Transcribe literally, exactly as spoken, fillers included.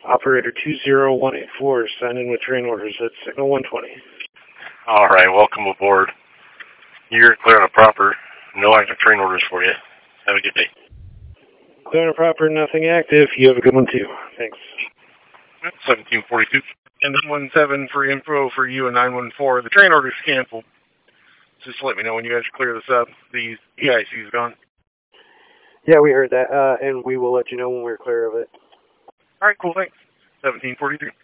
Operator two zero one eight four, sign in with train orders at signal one twenty. All right, welcome aboard. You're clear on a proper. No active train orders for you. Have a good day. Clear and proper, nothing active. You have a good one too. Thanks. seventeen forty-two. And nine one seven for info for you and nine one four. The train order's canceled. Just let me know when you guys clear this up. The E I C is gone. Yeah, we heard that, uh, and we will let you know when we're clear of it. All right, cool, thanks. seventeen forty-three.